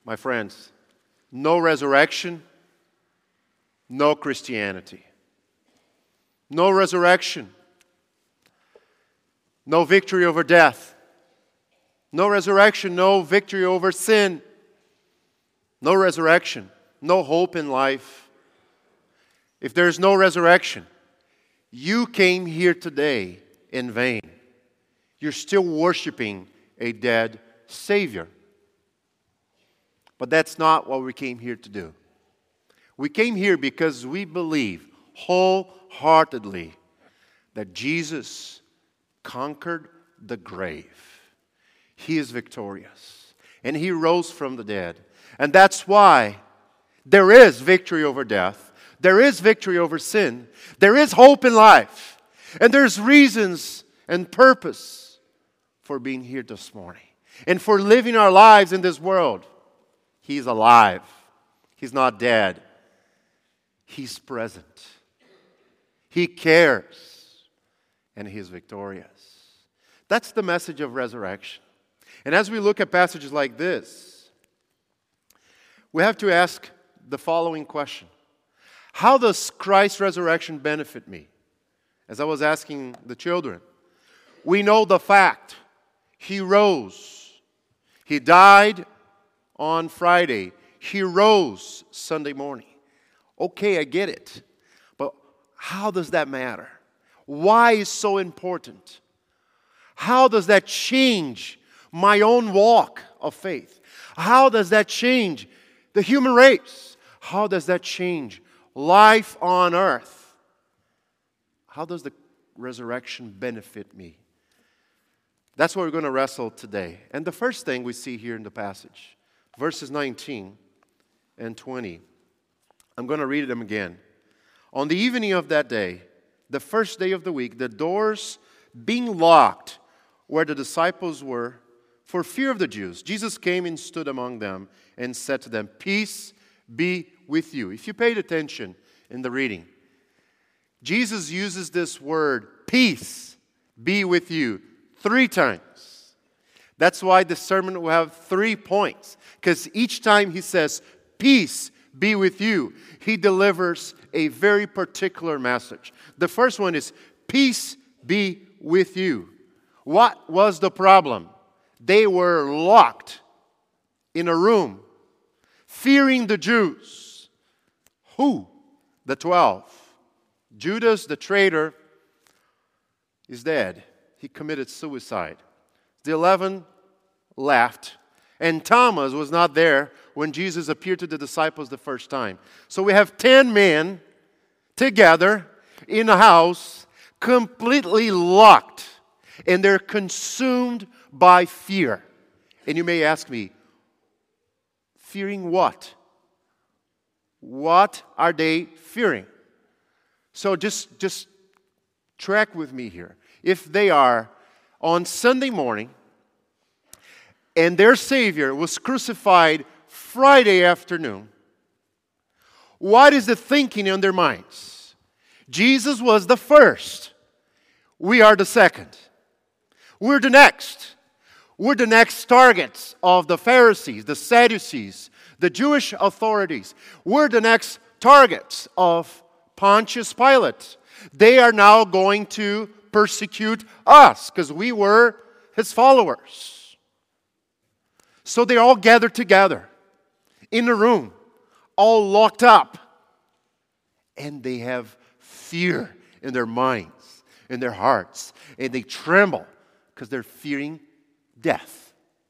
My friends, no resurrection, no Christianity. No resurrection, no victory over death. No resurrection, no victory over sin. No resurrection, no hope in life. If there's no resurrection, you came here today in vain. You're still worshiping a dead Savior. But that's not what we came here to do. We came here because we believe wholeheartedly that Jesus conquered the grave. He is victorious. And He rose from the dead. And that's why there is victory over death. There is victory over sin. There is hope in life. And there's reasons and purpose for being here this morning. And for living our lives in this world. He's alive. He's not dead. He's present. He cares. And He is victorious. That's the message of resurrection. And as we look at passages like this, we have to ask the following question. How does Christ's resurrection benefit me? As I was asking the children, we know the fact. He rose. He died on Friday. He rose Sunday morning. Okay, I get it. But how does that matter? Why is so important? How does that change my own walk of faith? How does that change the human race? How does that change life on earth? How does the resurrection benefit me? That's what we're going to wrestle today. And the first thing we see here in the passage, verses 19 and 20. I'm going to read them again. On the evening of that day, the first day of the week, the doors being locked where the disciples were, for fear of the Jews, Jesus came and stood among them and said to them, "Peace be with you." If you paid attention in the reading, Jesus uses this word, peace be with you, 3 times. That's why the sermon will have 3 points. Because each time He says, peace be with you, He delivers a very particular message. The first one is, peace be with you. What was the problem? They were locked in a room, fearing the Jews. Who? The 12. Judas, the traitor, is dead. He committed suicide. The 11 left. And Thomas was not there when Jesus appeared to the disciples the first time. So we have 10 men together in a house, completely locked. And they're consumed by fear. And you may ask me, fearing what? What are they fearing? So just track with me here. If they are on Sunday morning, and their Savior was crucified Friday afternoon, what is the thinking in their minds? Jesus was the first. We are the second. We're the next. We're the next targets of the Pharisees, the Sadducees, the Jewish authorities. We're the next targets of Pontius Pilate. They are now going to persecute us because we were His followers. So they all gathered together in a room, all locked up. And they have fear in their minds, in their hearts. And they tremble because they're fearing death.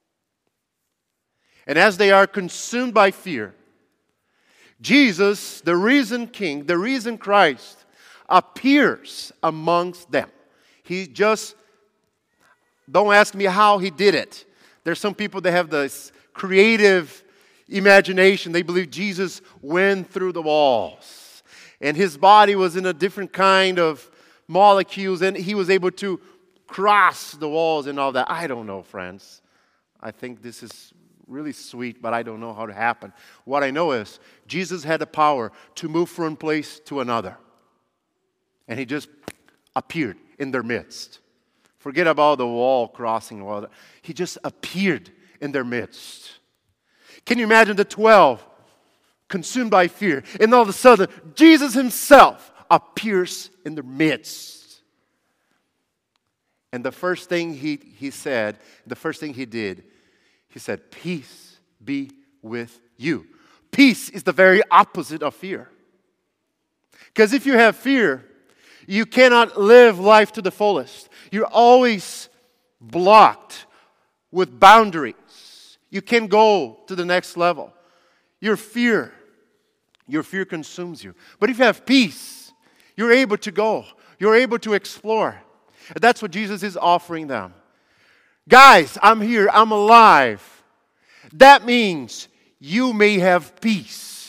And as they are consumed by fear, Jesus, the risen King, the risen Christ, appears amongst them. He just, don't ask me how He did it. There's some people that have this creative imagination. They believe Jesus went through the walls. And His body was in a different kind of molecules, and He was able to cross the walls and all that. I don't know, friends. I think this is really sweet, but I don't know how it happened. What I know is Jesus had the power to move from one place to another. And He just appeared in their midst. Forget about the wall crossing. He just appeared in their midst. Can you imagine the 12 consumed by fear? And all of a sudden, Jesus himself appears in their midst. And the first thing he said, the first thing he did, he said, peace be with you. Peace is the very opposite of fear. Because if you have fear, you cannot live life to the fullest. You're always blocked with boundaries. You can't go to the next level. Your fear consumes you. But if you have peace, you're able to go. You're able to explore. And that's what Jesus is offering them. Guys, I'm here. I'm alive. That means you may have peace.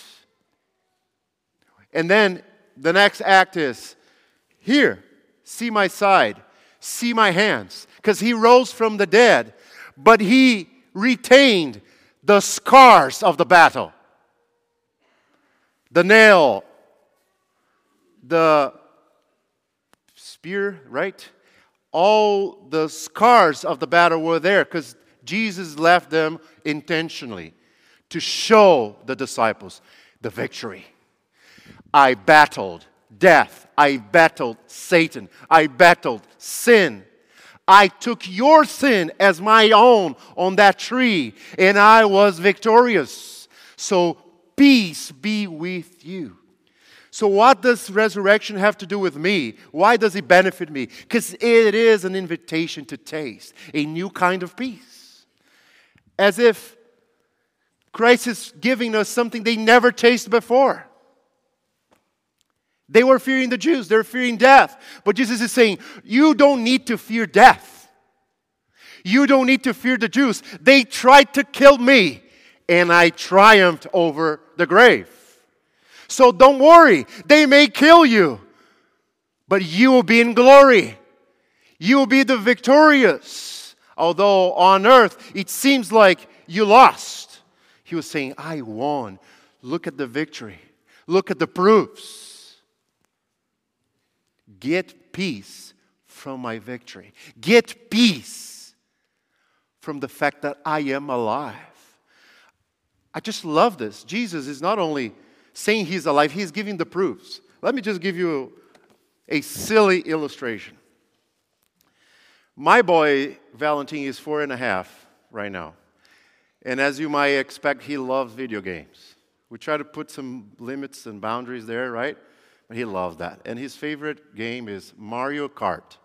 And then the next act is, here, see my side, see my hands. Because he rose from the dead, but he retained the scars of the battle. The nail, the spear, right? All the scars of the battle were there because Jesus left them intentionally to show the disciples the victory. I battled death. I battled Satan. I battled sin. I took your sin as my own on that tree, and I was victorious. So peace be with you. So what does resurrection have to do with me? Why does it benefit me? Because it is an invitation to taste a new kind of peace. As if Christ is giving us something they never tasted before. They were fearing the Jews. They're fearing death. But Jesus is saying, you don't need to fear death. You don't need to fear the Jews. They tried to kill me, and I triumphed over the grave. So don't worry. They may kill you, but you will be in glory. You will be the victorious. Although on earth, it seems like you lost. He was saying, I won. Look at the victory. Look at the proofs. Get peace from my victory. Get peace from the fact that I am alive. I just love this. Jesus is not only saying he's alive, he's giving the proofs. Let me just give you a silly illustration. My boy, Valentin, is 4.5 right now. And as you might expect, he loves video games. We try to put some limits and boundaries there, right? But he loves that. And his favorite game is Mario Kart.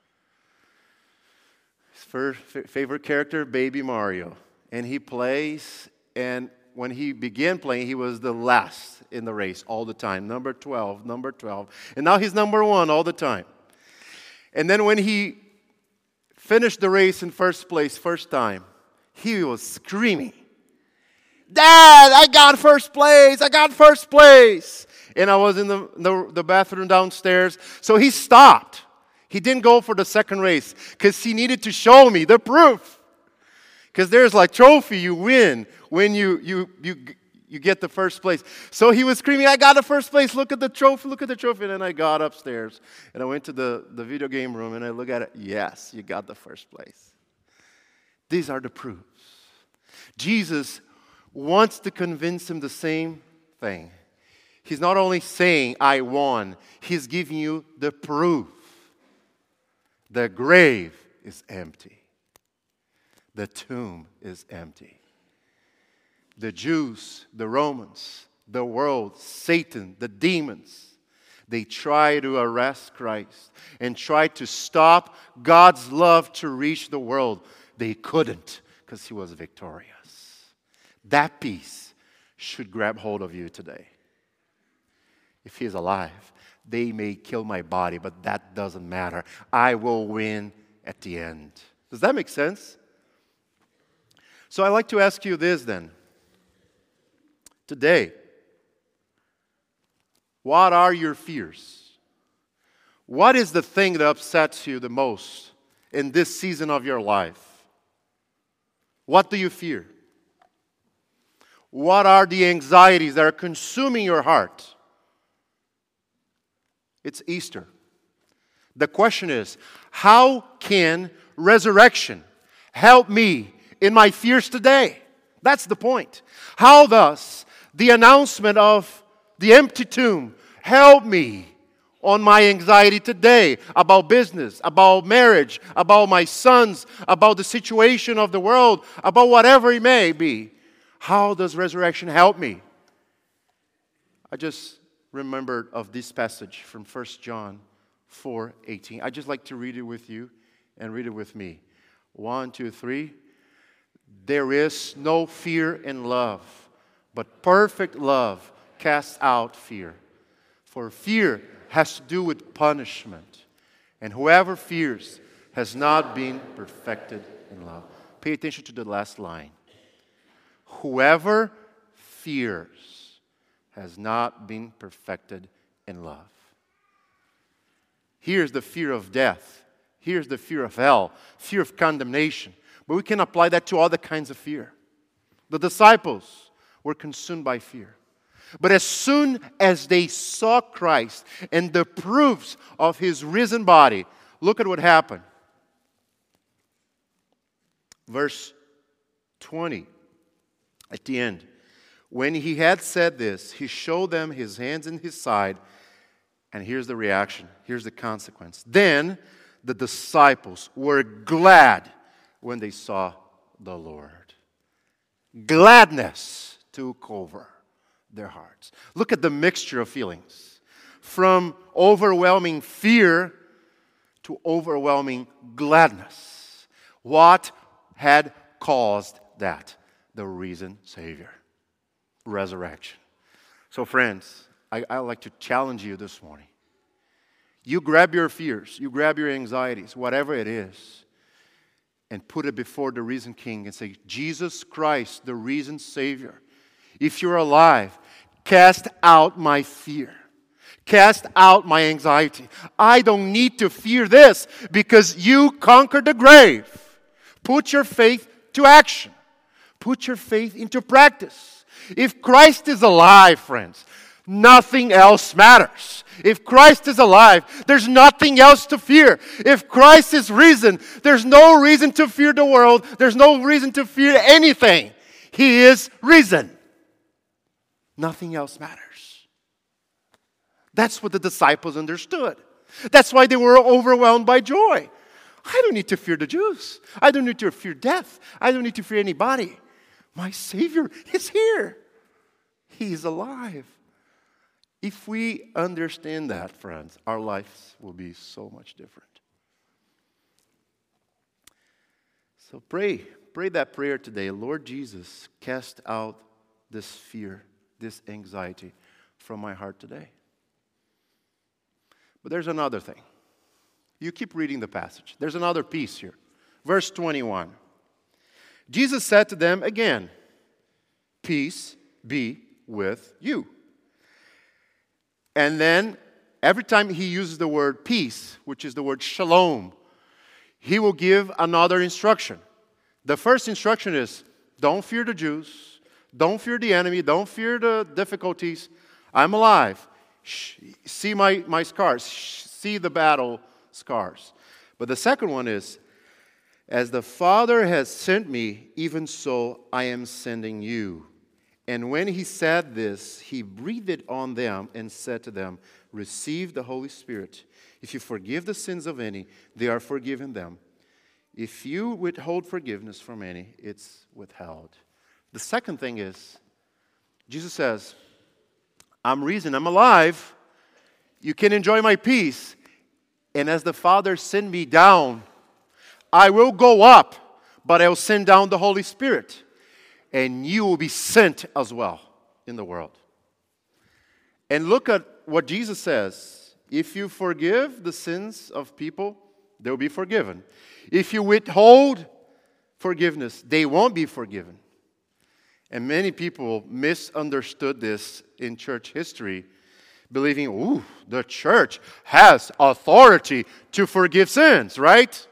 His favorite character, Baby Mario. And he plays, and when he began playing, he was the last in the race all the time. Number 12. And now he's number 1 all the time. And then when he finished the race in first place, first time, he was screaming, Dad, I got first place. And I was in the bathroom downstairs. So he stopped. He didn't go for the second race because he needed to show me the proof. Because there's like trophy you win when you get the first place. So he was screaming, I got the first place. Look at the trophy. And then I got upstairs and I went to the video game room and I look at it. Yes, you got the first place. These are the proofs. Jesus wants to convince him the same thing. He's not only saying, I won. He's giving you the proof. The grave is empty. The tomb is empty. The Jews, the Romans, the world, Satan, the demons, they try to arrest Christ and try to stop God's love to reach the world. They couldn't because he was victorious. That peace should grab hold of you today. If he is alive, they may kill my body, but that doesn't matter. I will win at the end. Does that make sense? So I'd like to ask you this then. Today, what are your fears? What is the thing that upsets you the most in this season of your life? What do you fear? What are the anxieties that are consuming your heart? It's Easter. The question is, how can resurrection help me in my fears today? That's the point. How does the announcement of the empty tomb help me on my anxiety today about business, about marriage, about my sons, about the situation of the world, about whatever it may be? How does resurrection help me? I just remembered of this passage from 1 John 4:18. I'd just like to read it with you and read it with me. 1, 2, 3. There is no fear in love, but perfect love casts out fear. For fear has to do with punishment, and whoever fears has not been perfected in love. Pay attention to the last line. Whoever fears has not been perfected in love. Here's the fear of death. Here's the fear of hell, fear of condemnation. But we can apply that to other kinds of fear. The disciples were consumed by fear. But as soon as they saw Christ and the proofs of His risen body, look at what happened. Verse 20, at the end. When He had said this, He showed them His hands and His side. And here's the reaction. Here's the consequence. Then the disciples were glad when they saw the Lord. Gladness took over their hearts. Look at the mixture of feelings. From overwhelming fear to overwhelming gladness. What had caused that? The risen Savior. Resurrection. So friends, I'd like to challenge you this morning. You grab your fears, you grab your anxieties, whatever it is, and put it before the risen King and say, Jesus Christ, the risen Savior, if you're alive, cast out my fear. Cast out my anxiety. I don't need to fear this because you conquered the grave. Put your faith to action. Put your faith into practice. If Christ is alive, friends, nothing else matters. If Christ is alive, there's nothing else to fear. If Christ is risen, there's no reason to fear the world. There's no reason to fear anything. He is risen. Nothing else matters. That's what the disciples understood. That's why they were overwhelmed by joy. I don't need to fear the Jews. I don't need to fear death. I don't need to fear anybody. My Savior is here. He is alive. If we understand that, friends, our lives will be so much different. So pray that prayer today. Lord Jesus, cast out this fear, this anxiety from my heart today. But there's another thing. You keep reading the passage. There's another piece here. Verse 21. Jesus said to them again, peace be with you. And then, every time he uses the word peace, which is the word shalom, he will give another instruction. The first instruction is, don't fear the Jews, don't fear the enemy, don't fear the difficulties. I'm alive. See my scars, see the battle scars. But the second one is, as the Father has sent me, even so I am sending you. And when he said this, he breathed on them and said to them, receive the Holy Spirit. If you forgive the sins of any, they are forgiven them. If you withhold forgiveness from any, it's withheld. The second thing is, Jesus says, I'm risen, I'm alive. You can enjoy my peace. And as the Father sent me down, I will go up, but I will send down the Holy Spirit. And you will be sent as well in the world. And look at what Jesus says. If you forgive the sins of people, they will be forgiven. If you withhold forgiveness, they won't be forgiven. And many people misunderstood this in church history, believing, the church has authority to forgive sins, right?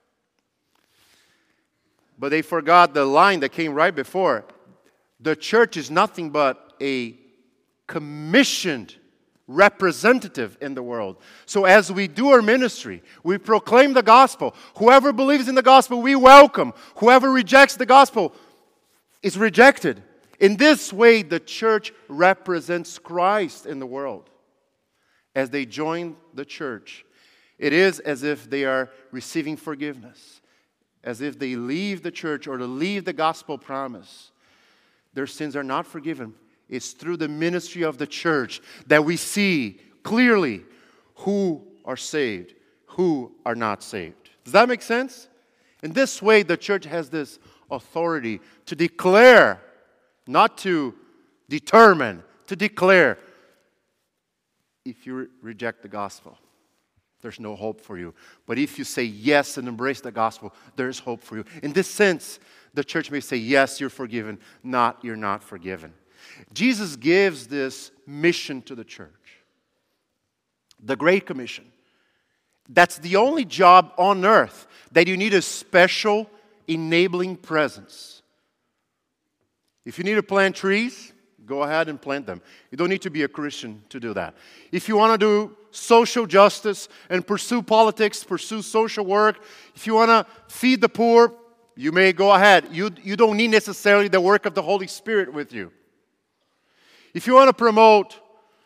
But they forgot the line that came right before. The church is nothing but a commissioned representative in the world. So as we do our ministry, we proclaim the gospel. Whoever believes in the gospel, we welcome. Whoever rejects the gospel, is rejected. In this way, the church represents Christ in the world. As they join the church, it is as if they are receiving forgiveness. As if they leave the church or to leave the gospel promise, their sins are not forgiven. It's through the ministry of the church that we see clearly who are saved, who are not saved. Does that make sense? In this way, the church has this authority to declare, not to determine, to declare. If you reject the gospel, there's no hope for you. But if you say yes and embrace the gospel, there's hope for you. In this sense, the church may say, yes, you're forgiven, not, you're not forgiven. Jesus gives this mission to the church, the Great Commission. That's the only job on earth that you need a special enabling presence. If you need to plant trees, go ahead and plant them. You don't need to be a Christian to do that. If you want to do social justice and pursue politics, pursue social work, if you want to feed the poor, you may go ahead. You don't need necessarily the work of the Holy Spirit with you. If you want to promote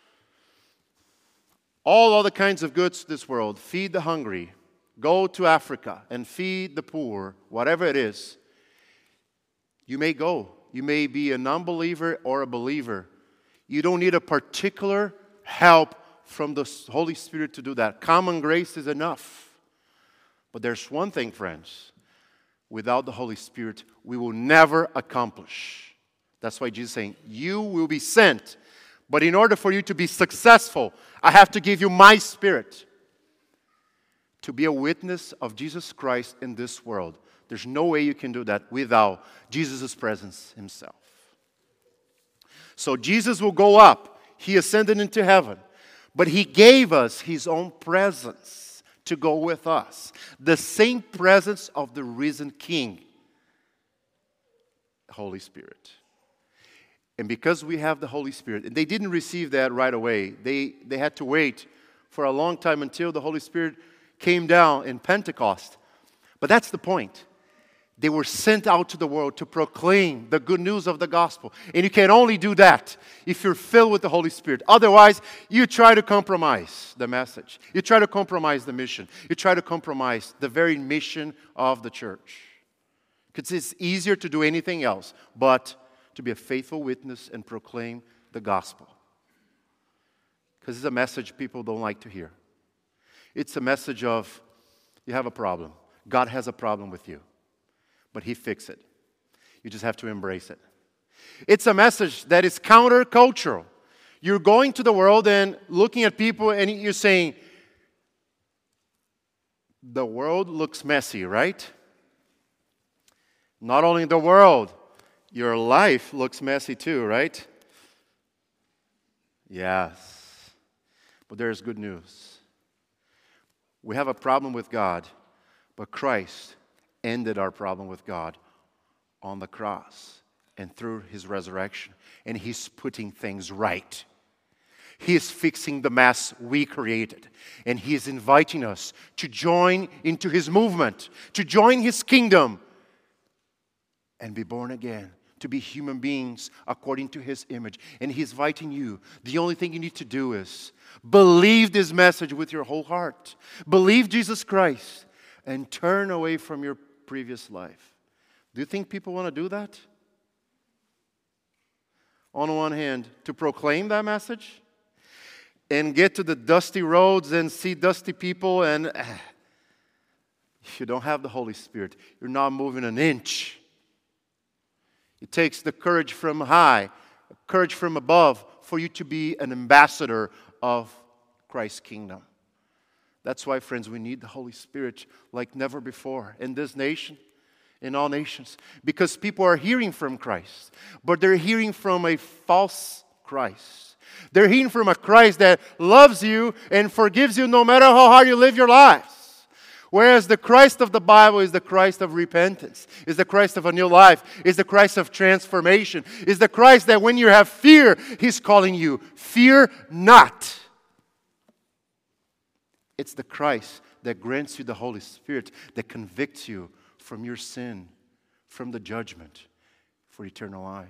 all other kinds of goods to this world, feed the hungry, go to Africa and feed the poor, whatever it is, you may go. You may be a non-believer or a believer. You don't need a particular help from the Holy Spirit to do that. Common grace is enough. But there's one thing, friends. Without the Holy Spirit, we will never accomplish. That's why Jesus is saying, you will be sent. But in order for you to be successful, I have to give you my Spirit to be a witness of Jesus Christ in this world. There's no way you can do that without Jesus' presence himself. So Jesus will go up. He ascended into heaven. But he gave us his own presence to go with us. The same presence of the risen King, Holy Spirit. And because we have the Holy Spirit, and they didn't receive that right away. They had to wait for a long time until the Holy Spirit came down in Pentecost. But that's the point. They were sent out to the world to proclaim the good news of the gospel. And you can only do that if you're filled with the Holy Spirit. Otherwise, you try to compromise the message. You try to compromise the mission. You try to compromise the very mission of the church. Because it's easier to do anything else but to be a faithful witness and proclaim the gospel. Because it's a message people don't like to hear. It's a message of, you have a problem. God has a problem with you. But he fixed it. You just have to embrace it. It's a message that is countercultural. You're going to the world and looking at people and you're saying, the world looks messy, right? Not only the world, your life looks messy too, right? Yes. But there's good news. We have a problem with God, but Christ ended our problem with God on the cross and through his resurrection. And he's putting things right. He is fixing the mess we created. And he is inviting us to join into his movement, to join his kingdom, and be born again, to be human beings according to his image. And he's inviting you. The only thing you need to do is believe this message with your whole heart. Believe Jesus Christ and turn away from your previous life. Do you think people want to do that? On one hand, to proclaim that message and get to the dusty roads and see dusty people, and if you don't have the Holy Spirit, you're not moving an inch. It takes the courage from high, courage from above, for you to be an ambassador of Christ's kingdom. That's why, friends, we need the Holy Spirit like never before in this nation, in all nations. Because people are hearing from Christ, but they're hearing from a false Christ. They're hearing from a Christ that loves you and forgives you no matter how hard you live your lives. Whereas the Christ of the Bible is the Christ of repentance, is the Christ of a new life, is the Christ of transformation, is the Christ that when you have fear, he's calling you, fear not. It's the Christ that grants you the Holy Spirit, that convicts you from your sin, from the judgment, for eternal life.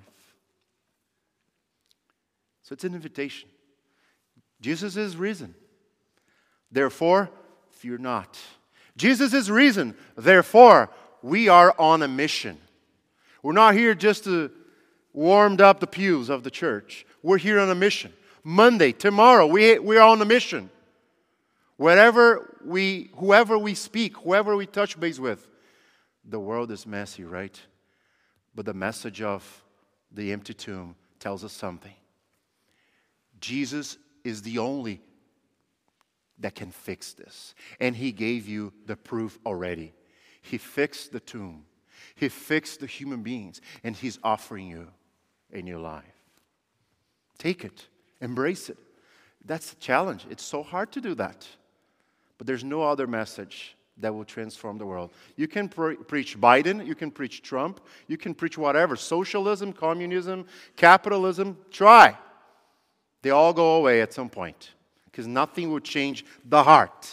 So it's an invitation. Jesus is risen. Therefore, fear not. Jesus is risen. Therefore, we are on a mission. We're not here just to warm up the pews of the church. We're here on a mission. Monday, tomorrow, we're on a mission. Whoever we speak, whoever we touch base with, the world is messy, right? But the message of the empty tomb tells us something. Jesus is the only that can fix this. And He gave you the proof already. He fixed the tomb. He fixed the human beings. And He's offering you a new life. Take it. Embrace it. That's the challenge. It's so hard to do that. But there's no other message that will transform the world. You can preach Biden. You can preach Trump. You can preach whatever. Socialism, communism, capitalism. Try. They all go away at some point. Because nothing will change the heart.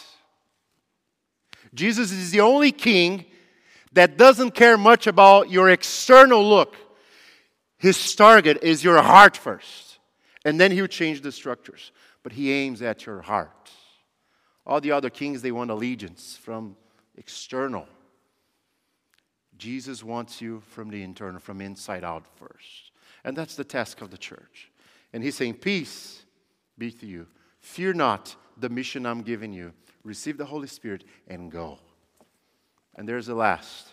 Jesus is the only king that doesn't care much about your external look. His target is your heart first. And then He will change the structures. But He aims at your heart. All the other kings, they want allegiance from external. Jesus wants you from the internal, from inside out first. And that's the task of the church. And He's saying, peace be to you. Fear not the mission I'm giving you. Receive the Holy Spirit and go. And there's the last.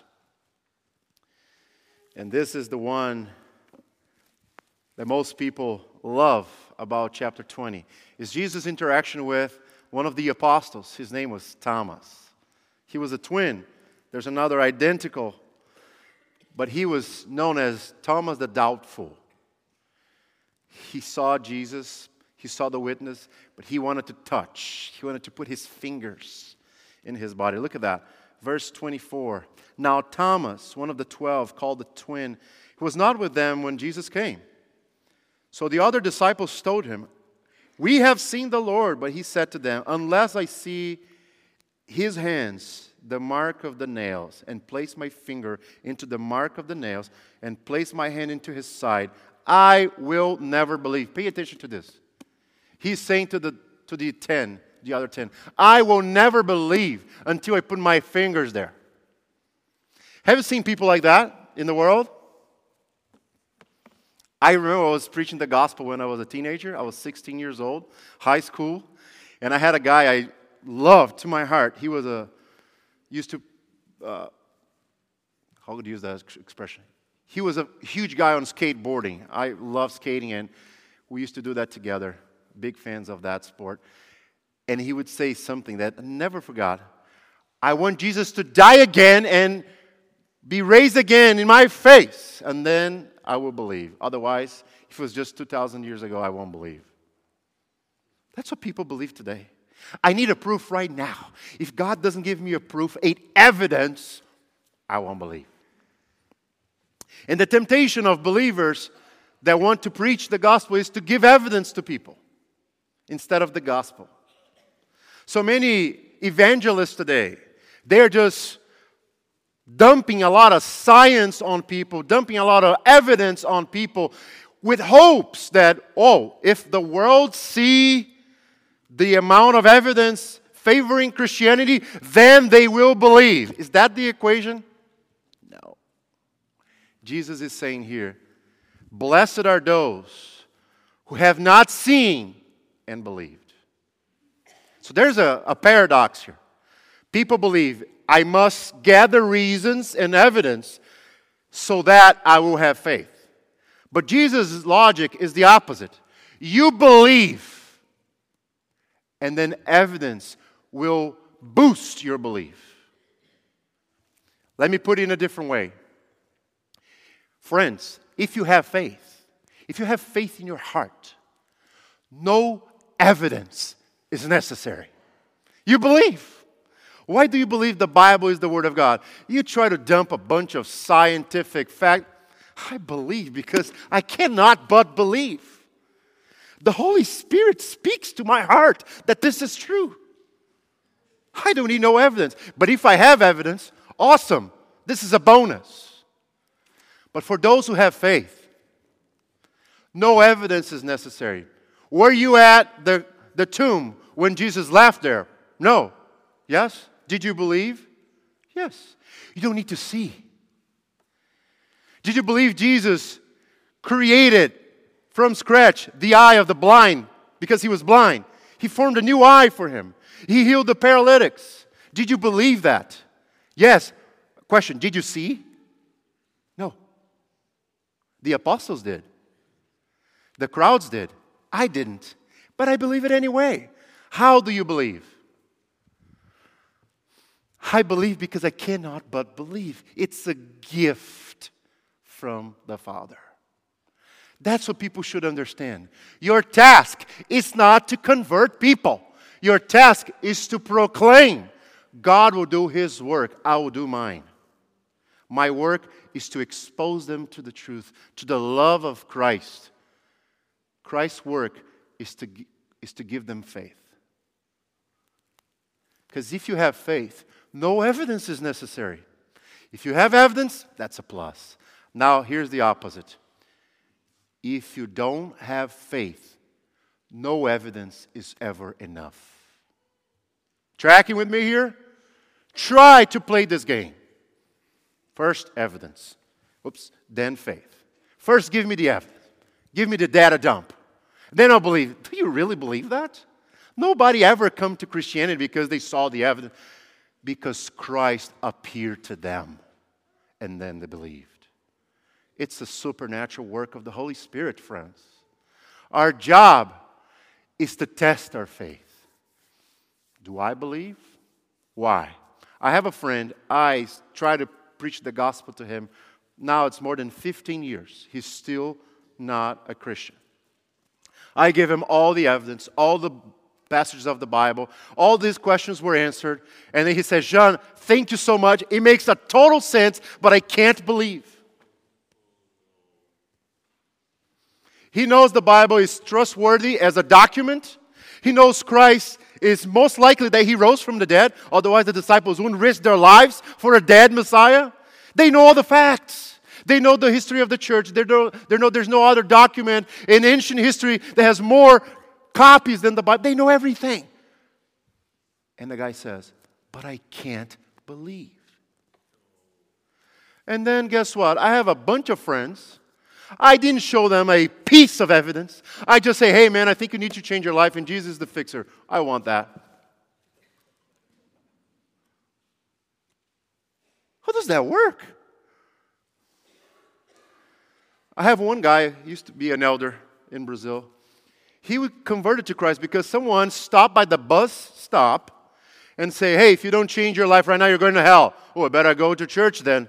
And this is the one that most people love about chapter 20. Is Jesus' interaction with one of the apostles. His name was Thomas. He was a twin. There's another identical. But he was known as Thomas the Doubtful. He saw Jesus. He saw the witness, but he wanted to touch. He wanted to put his fingers in his body. Look at that. Verse 24. Now Thomas, one of the 12, called the twin, he was not with them when Jesus came. So the other disciples told him, we have seen the Lord. But he said to them, unless I see His hands, the mark of the nails, and place my finger into the mark of the nails, and place my hand into His side, I will never believe. Pay attention to this. He's saying to the other 10, I will never believe until I put my fingers there. Have you seen people like that in the world? I remember I was preaching the gospel when I was a teenager. I was 16 years old, high school, and I had a guy I loved to my heart. He was how would you use that expression? He was a huge guy on skateboarding. I love skating, and we used to do that together. Big fans of that sport. And he would say something that I never forgot. I want Jesus to die again and be raised again in my face, and then I will believe. Otherwise, if it was just 2,000 years ago, I won't believe. That's what people believe today. I need a proof right now. If God doesn't give me a proof, evidence, I won't believe. And the temptation of believers that want to preach the gospel is to give evidence to people instead of the gospel. So many evangelists today, they're just dumping a lot of science on people, dumping a lot of evidence on people with hopes that, if the world see the amount of evidence favoring Christianity, then they will believe. Is that the equation? No. Jesus is saying here, blessed are those who have not seen and believed. So there's a paradox here. People believe, I must gather reasons and evidence so that I will have faith. But Jesus' logic is the opposite. You believe, and then evidence will boost your belief. Let me put it in a different way. Friends, if you have faith in your heart, no evidence is necessary. You believe. Why do you believe the Bible is the Word of God? You try to dump a bunch of scientific fact. I believe because I cannot but believe. The Holy Spirit speaks to my heart that this is true. I don't need no evidence. But if I have evidence, awesome. This is a bonus. But for those who have faith, no evidence is necessary. Were you at the tomb when Jesus left there? No. Yes? Did you believe? Yes. You don't need to see. Did you believe Jesus created from scratch the eye of the blind because he was blind? He formed a new eye for him. He healed the paralytics. Did you believe that? Yes. Question, did you see? No. The apostles did. The crowds did. I didn't. But I believe it anyway. How do you believe? I believe because I cannot but believe. It's a gift from the Father. That's what people should understand. Your task is not to convert people. Your task is to proclaim. God will do His work. I will do mine. My work is to expose them to the truth, to the love of Christ. Christ's work is to give them faith. Because if you have faith, no evidence is necessary. If you have evidence, that's a plus. Now, here's the opposite. If you don't have faith, no evidence is ever enough. Tracking with me here? Try to play this game. First, evidence. Then faith. First, give me the evidence. Give me the data dump. Then I'll believe. Do you really believe that? Nobody ever come to Christianity because they saw the evidence. Because Christ appeared to them. And then they believed. It's the supernatural work of the Holy Spirit, friends. Our job is to test our faith. Do I believe? Why? I have a friend. I try to preach the gospel to him. Now it's more than 15 years. He's still not a Christian. I give him all the evidence, all the passages of the Bible. All these questions were answered. And then he says, Jean, thank you so much. It makes a total sense, but I can't believe. He knows the Bible is trustworthy as a document. He knows Christ is most likely that He rose from the dead. Otherwise, the disciples wouldn't risk their lives for a dead Messiah. They know all the facts. They know the history of the church. They know there's no other document in ancient history that has more copies than the Bible. They know everything. And the guy says, but I can't believe. And then guess what? I have a bunch of friends. I didn't show them a piece of evidence. I just say, hey man, I think you need to change your life and Jesus is the fixer. I want that. How does that work? I have one guy, he used to be an elder in Brazil. He was converted to Christ because someone stopped by the bus stop and say, hey, if you don't change your life right now, you're going to hell. Oh, I better go to church then.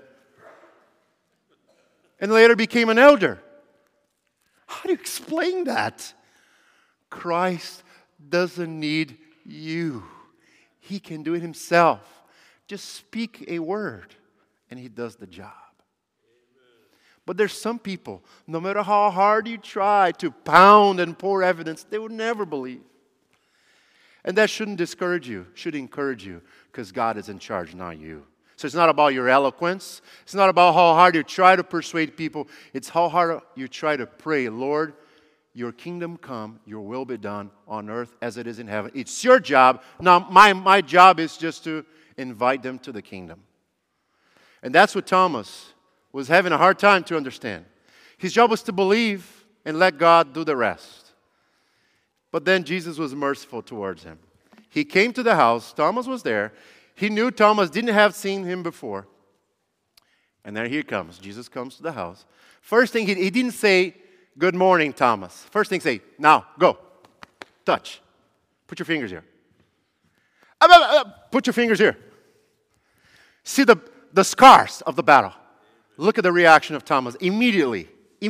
And later became an elder. How do you explain that? Christ doesn't need you. He can do it Himself. Just speak a word and He does the job. But there's some people, no matter how hard you try to pound and pour evidence, they will never believe. And that shouldn't discourage you, should encourage you, because God is in charge, not you. So it's not about your eloquence. It's not about how hard you try to persuade people. It's how hard you try to pray, Lord, your kingdom come, your will be done on earth as it is in heaven. It's your job. Now, my job is just to invite them to the kingdom. And that's what Thomas was having a hard time to understand. His job was to believe and let God do the rest. But then Jesus was merciful towards him. He came to the house. Thomas was there. He knew Thomas didn't have seen him before. And there he comes. Jesus comes to the house. First thing, he didn't say, good morning, Thomas. First thing, say, now, go. Touch. Put your fingers here. Put your fingers here. See the scars of the battle. Look at the reaction of Thomas. Immediately.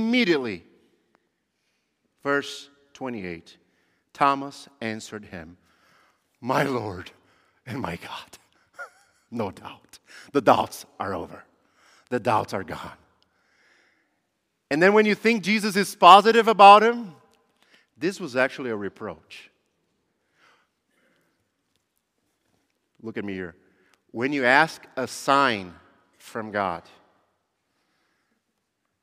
Verse 28. Thomas answered him, my Lord and my God. No doubt. The doubts are over. The doubts are gone. And then when you think Jesus is positive about him, this was actually a reproach. Look at me here. When you ask a sign from God,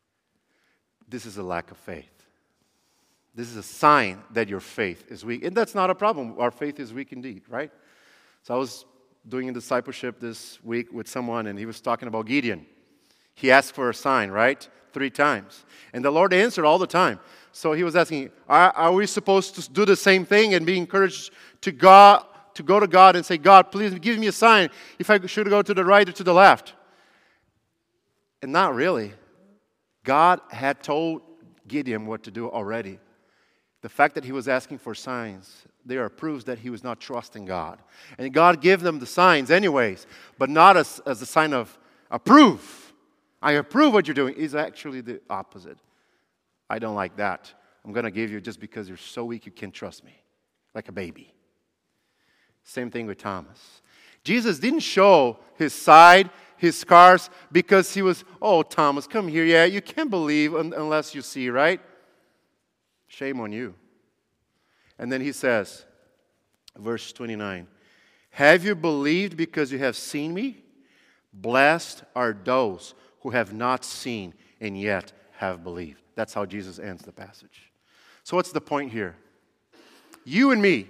this is a lack of faith. This is a sign that your faith is weak. And that's not a problem. Our faith is weak indeed, right? So I was doing a discipleship this week with someone, and he was talking about Gideon. He asked for a sign, right? 3 times. And the Lord answered all the time. So he was asking, are we supposed to do the same thing and be encouraged to go to God and say, God, please give me a sign if I should go to the right or to the left? And not really. God had told Gideon what to do already. The fact that he was asking for signs, they are proofs that he was not trusting God. And God gave them the signs anyways, but not as a sign of approve. I approve what you're doing. It's actually the opposite. I don't like that. I'm going to give you just because you're so weak you can't trust me. Like a baby. Same thing with Thomas. Jesus didn't show his side, his scars, because he was, oh, Thomas, come here. Yeah, you can't believe unless you see, right? Shame on you. And then he says, verse 29, have you believed because you have seen me? Blessed are those who have not seen and yet have believed. That's how Jesus ends the passage. So what's the point here? You and me,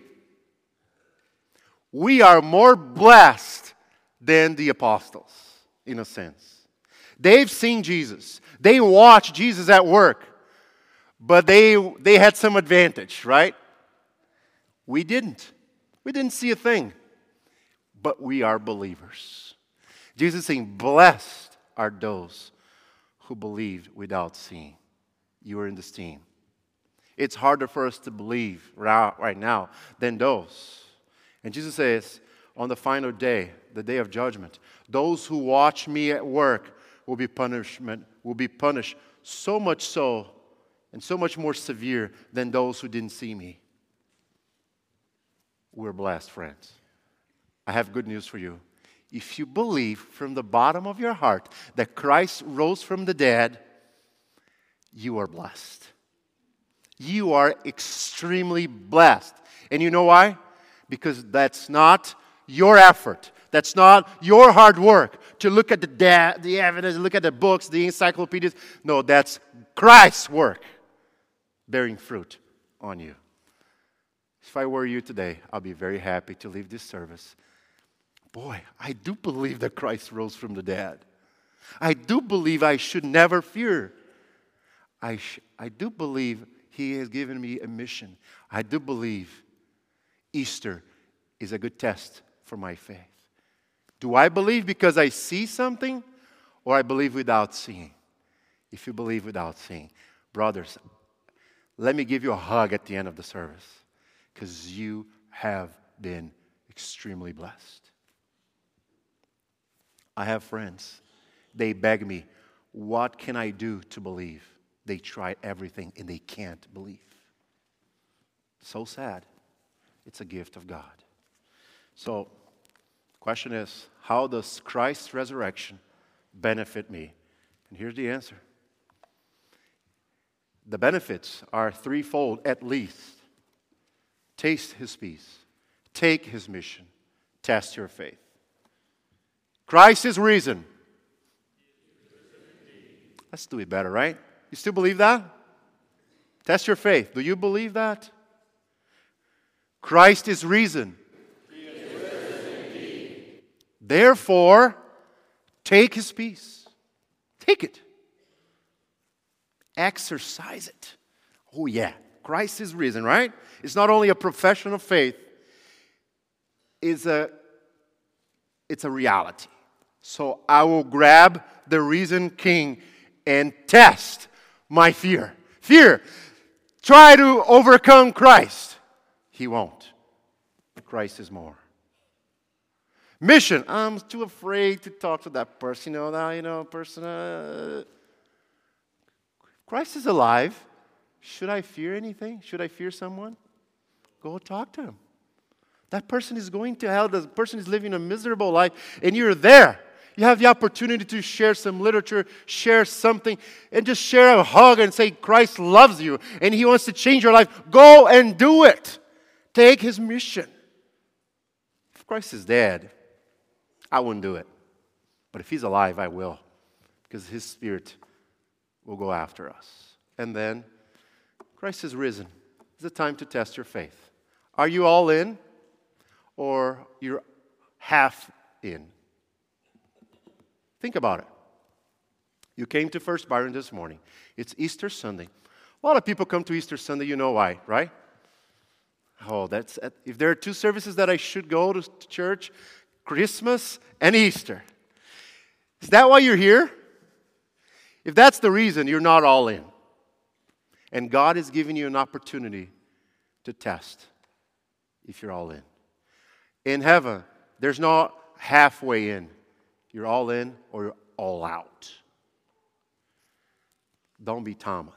we are more blessed than the apostles, in a sense. They've seen Jesus. They watched Jesus at work. But they had some advantage, right? We didn't. We didn't see a thing. But we are believers. Jesus is saying, blessed are those who believed without seeing. You are in this team. It's harder for us to believe right now than those. And Jesus says, on the final day, the day of judgment, those who watch me at work will be punished so much so and so much more severe than those who didn't see me. We're blessed, friends. I have good news for you. If you believe from the bottom of your heart that Christ rose from the dead, you are blessed. You are extremely blessed. And you know why? Because that's not your effort. That's not your hard work to look at the evidence, look at the books, the encyclopedias. No, that's Christ's work bearing fruit on you. If I were you today, I'll be very happy to leave this service. Boy, I do believe that Christ rose from the dead. I do believe I should never fear. I do believe He has given me a mission. I do believe Easter is a good test for my faith. Do I believe because I see something, or I believe without seeing? If you believe without seeing, brothers, let me give you a hug at the end of the service, because you have been extremely blessed. I have friends. They beg me, what can I do to believe? They try everything and they can't believe. So sad. It's a gift of God. So, question is, how does Christ's resurrection benefit me? And here's the answer. The benefits are threefold at least. Taste His peace. Take His mission. Test your faith. Christ is risen. Let's do it better, right? You still believe that? Test your faith. Do you believe that? Christ is risen. Therefore, take His peace. Take it. Exercise it. Oh yeah, Christ is risen, right? It's not only a profession of faith, it's a reality. So I will grab the risen King and test my fear. Fear. Try to overcome Christ. He won't. Christ is more. Mission. I'm too afraid to talk to that person. Christ is alive. Should I fear anything? Should I fear someone? Go talk to him. That person is going to hell. The person is living a miserable life, and you're there. You have the opportunity to share some literature, share something, and just share a hug and say, Christ loves you, and He wants to change your life. Go and do it. Take His mission. If Christ is dead, I wouldn't do it. But if He's alive, I will. Because His Spirit will go after us. and then Christ is risen. It's a time to test your faith. Are you all in, or you're half in? Think about it. You came to First Byron this morning. It's Easter Sunday. A lot of people come to Easter Sunday, you know why, right? Oh, if there are two services that I should go to church, Christmas and Easter. Is that why you're here? If that's the reason, you're not all in. And God is giving you an opportunity to test if you're all in. In heaven, there's no halfway in. You're all in or you're all out. Don't be Thomas.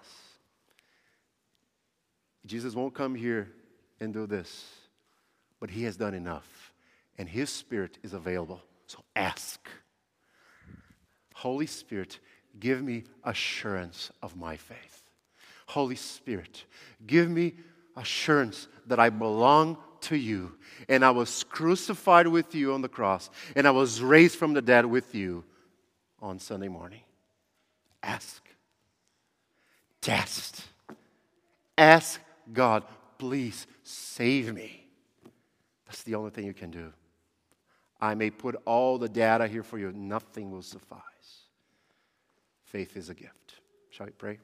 Jesus won't come here and do this, but He has done enough, and His Spirit is available. So ask. Holy Spirit, give me assurance of my faith. Holy Spirit, give me assurance that I belong to you, and I was crucified with you on the cross, and I was raised from the dead with you on Sunday morning. Ask. Test. Ask God, please save me. That's the only thing you can do. I may put all the data here for you. Nothing will suffice. Faith is a gift. Shall we pray?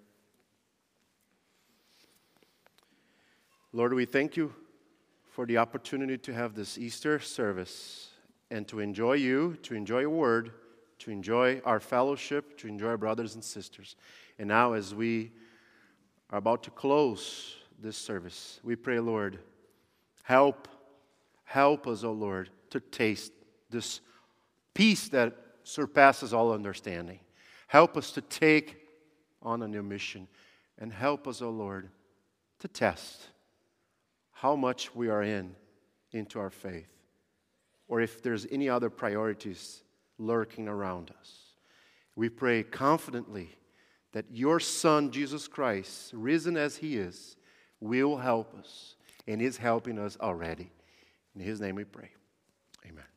Lord, we thank you for the opportunity to have this Easter service and to enjoy you, to enjoy your word, to enjoy our fellowship, to enjoy our brothers and sisters. And now as we are about to close this service, we pray, Lord, help us, O Lord, to taste this peace that surpasses all understanding. Help us to take on a new mission, and help us, O Lord, to test how much we are into our faith, or if there's any other priorities lurking around us. We pray confidently that your Son, Jesus Christ, risen as He is, will help us and is helping us already. In His name we pray. Amen.